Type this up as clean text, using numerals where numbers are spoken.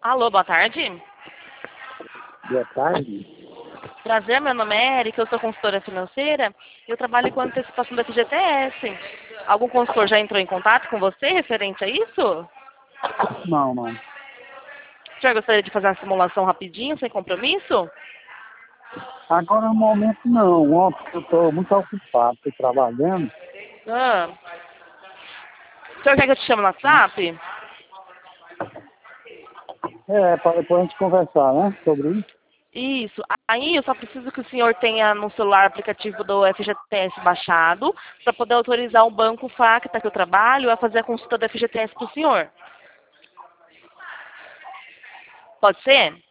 Alô, boa tarde. Boa tarde. Prazer, meu nome é Erika, eu sou consultora financeira e eu trabalho com antecipação da FGTS. Algum consultor já entrou em contato com você referente a isso? Não, não. O senhor gostaria de fazer uma simulação rapidinho, sem compromisso? Agora no momento não. Ontem eu estou muito ocupado, estou trabalhando. Ah. O senhor quer que eu te chame no WhatsApp? Para depois a gente conversar, né? Sobre isso. Isso. Aí eu só preciso que o senhor tenha no celular o aplicativo do FGTS baixado para poder autorizar o banco Facta que eu trabalho a fazer a consulta do FGTS para o senhor. Pode ser?